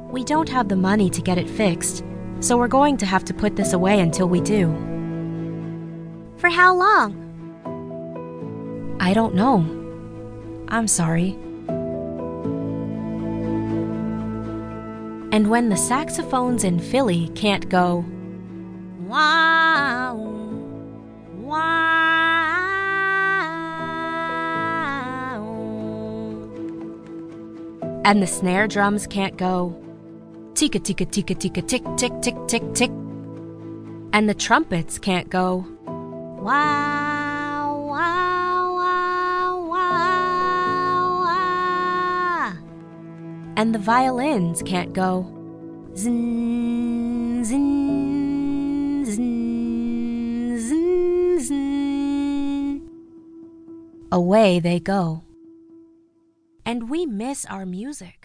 We don't have the money to get it fixed, so we're going to have to put this away until we do. For how long? I don't know. I'm sorry. And when the saxophones in Philly can't go, wow, wow, and the snare drums can't go, tika tika tika tika tick tick tick tick tick, and the trumpets can't go, wow, wow, wow, wow, wow, and the violins can't go, zin, zin, zin, zin, zin. Away they go. And we miss our music.